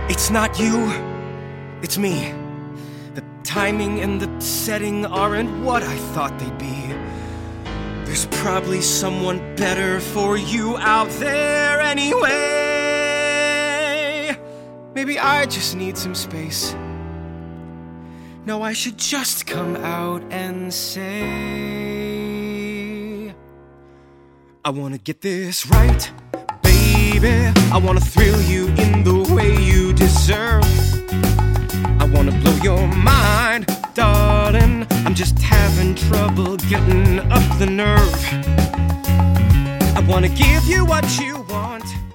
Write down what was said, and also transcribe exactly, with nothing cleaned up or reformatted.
It's not you, it's me. The timing and the setting aren't what I thought they'd be. There's probably someone better for you out there anyway. Maybe I just need some space. No, I should just come out and say, I wanna get this right, baby. I wanna thrill you in the way you deserve. I wanna blow your mind, darling. I'm just having trouble getting up the nerve. I wanna give you what you want.